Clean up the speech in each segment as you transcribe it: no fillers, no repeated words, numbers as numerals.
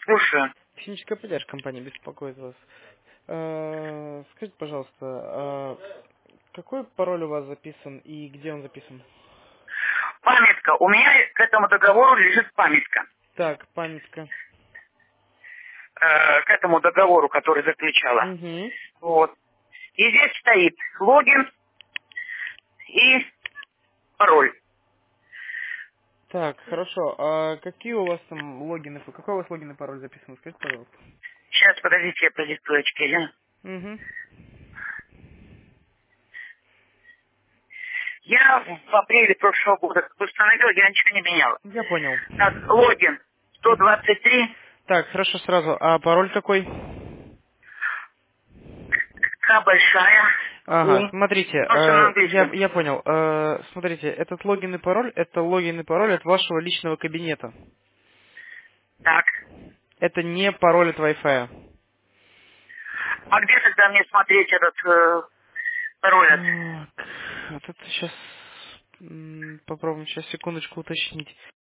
Слушаю. Техническая поддержка компании беспокоит вас. Скажите, пожалуйста, какой пароль у вас записан и где он записан? Памятка. У меня к этому договору лежит памятка. Так, памятка. К этому договору, который заключала. Угу. Вот. И здесь стоит логин и пароль. Так, хорошо. А какие у вас там логины? Какой у вас логин и пароль записан? Скажите, пожалуйста. Сейчас, подождите, я продиктую очки. Угу. Я в апреле прошлого года установил, я ничего не менял. Я понял. Так, логин Угу. 123, Так, хорошо, сразу. А пароль какой? К большая, У. Ага, смотрите, Ну, все на я, английском. я понял. Смотрите, этот логин и пароль, это логин и пароль от вашего личного кабинета. Так. Это не пароль от Wi-Fi. А где тогда мне смотреть этот пароль? Так, вот это сейчас попробуем сейчас секундочку уточнить.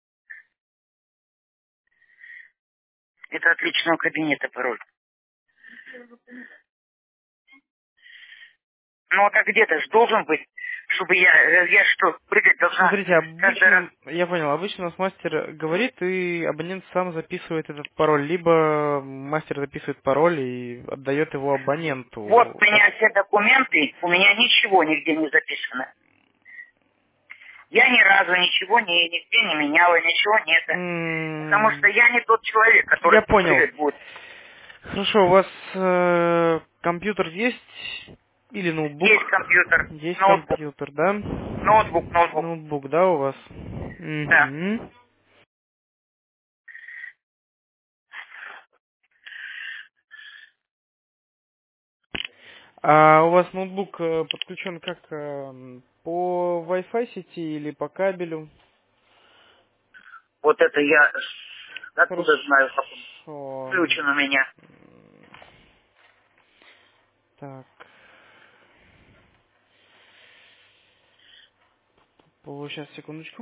Это от личного кабинета пароль. Ну, а так где-то же должен быть, чтобы я что, прыгать должна Смотрите, каждый раз. обычно, я понял, обычно у нас мастер говорит, и абонент сам записывает этот пароль, либо мастер записывает пароль и отдает его Вот абоненту. у меня все документы, у меня ничего нигде не записано. Я ни разу ничего нигде не меняла, ничего нет. Потому что я не тот человек, который Я понял. прыгать будет. Хорошо, у вас компьютер есть или ноутбук? Есть компьютер, Есть ноутбук. компьютер, да? Ноутбук. Ноутбук, да, у вас? Да. Угу. А у вас ноутбук подключен как по Wi-Fi сети или по кабелю? Вот это я откуда знаю, как он Хорошо. включен у меня. Так, сейчас, секундочку.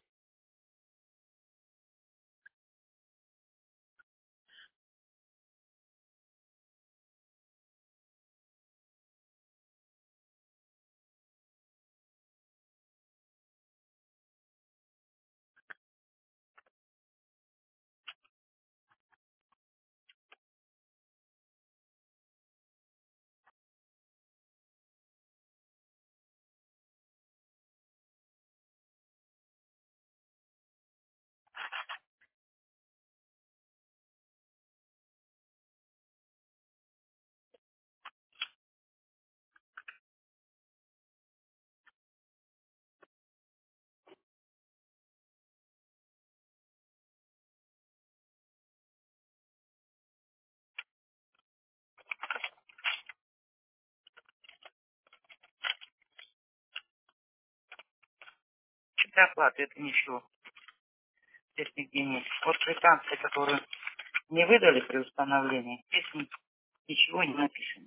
Что-то оплаты, это ничего. Здесь нигде нет. Вот квитанции, которые не выдали при установлении, здесь ничего не написано.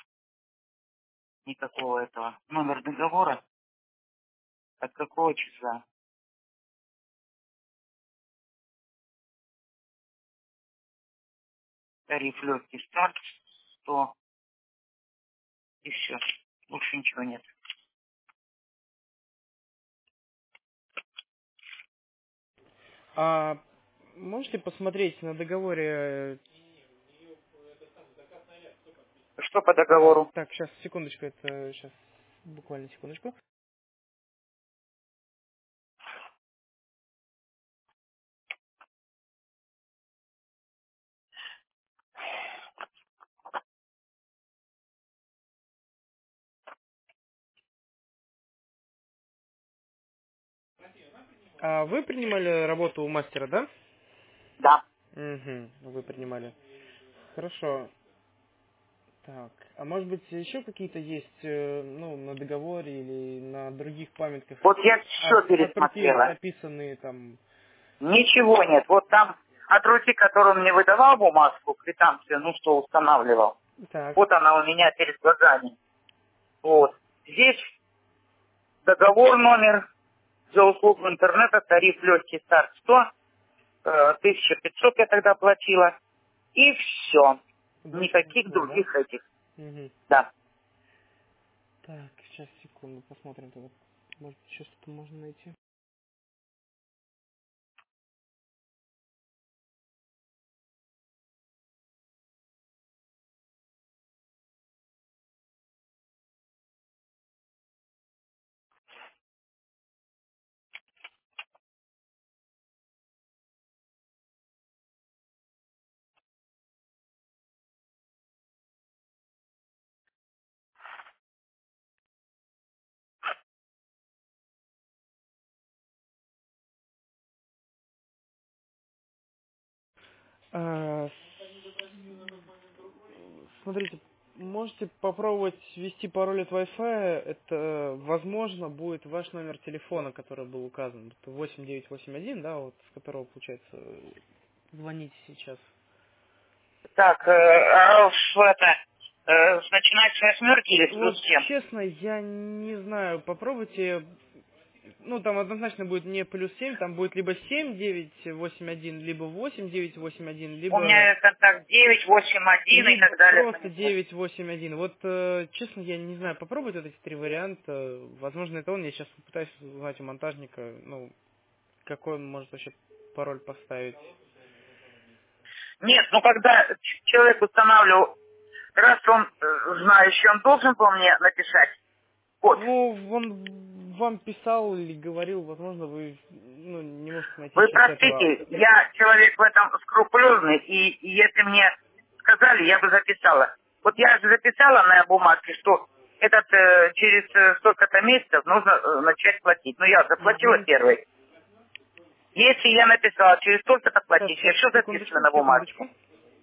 Никакого этого. Номер договора, от какого числа. Тариф легкий старт, 100 и все. Больше ничего нет. А можете посмотреть на договоре? Что по договору? Так, сейчас, секундочку, это сейчас, буквально секундочку. А вы принимали работу у мастера, да? Да. Угу, вы принимали. Хорошо. Так, а может быть еще какие-то есть, ну, на договоре или на других памятках Вот я все от руки пересмотрела. описанные там? Ничего нет. Вот там от руки, которую он мне выдавал бумажку, квитанцию, ну что устанавливал. Так. Вот она у меня перед глазами. Вот. Здесь договор номер за услугу интернета, тариф легкий старт 100, 1500 я тогда платила. И все. Больше Никаких ничего, других да? этих. Угу. Да. Так, сейчас, секунду, посмотрим тогда. Может, еще что-то можно найти. А, смотрите, можете попробовать ввести пароль от Wi-Fi. Это, возможно, будет ваш номер телефона, который был указан. Это 8981, да, вот с которого, получается, звоните сейчас. Так, начинать с 8 или с Вот, плюс 7? честно, я не знаю. Попробуйте. Ну, там однозначно будет не плюс 7, там будет либо 7981, либо 8981, У либо меня контакт 981 и так далее. просто 981. Вот, честно, я не знаю, попробуйте вот эти три варианта. Возможно, это он. Я сейчас пытаюсь узнать у монтажника, ну, какой он может вообще пароль поставить. Нет, ну когда человек устанавливал, раз он знающий, он должен был мне написать код. Ну, он вам писал или говорил, возможно, вы ну, не можете найти Вы сейчас этого. простите, я человек в этом скрупулезный, и если мне сказали, я бы записала. Вот я же записала на бумажке, что через столько-то месяцев нужно начать платить. Ну, я заплатила Угу. первый. Если я написала через столько-то платить, я Сейчас, все записываю секундочку, на бумажке. секундочку.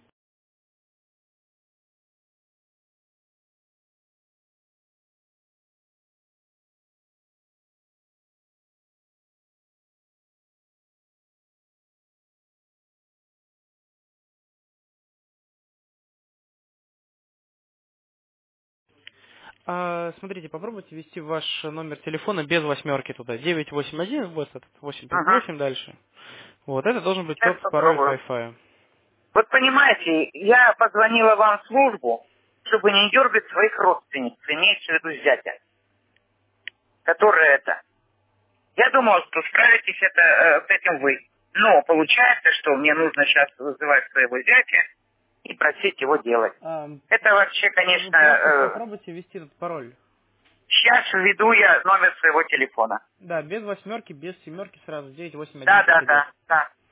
Смотрите, попробуйте ввести ваш номер телефона без восьмерки туда. 981, вот этот, Угу. 838 дальше. Вот, это должен быть Сейчас тот пароль от попробую. Wi-Fi. Вот понимаете, я позвонила вам в службу, чтобы не дергать своих родственников, имеется в виду зятя, которые это. Я думал, что справитесь с этим вы. Но получается, что мне нужно сейчас вызывать своего зятя и просить его делать. Это вообще, Вы просто конечно, попробуйте ввести этот пароль. сейчас введу я номер своего телефона. Да, без восьмерки, без семерки сразу, 981 Да, да, как идет. да, да.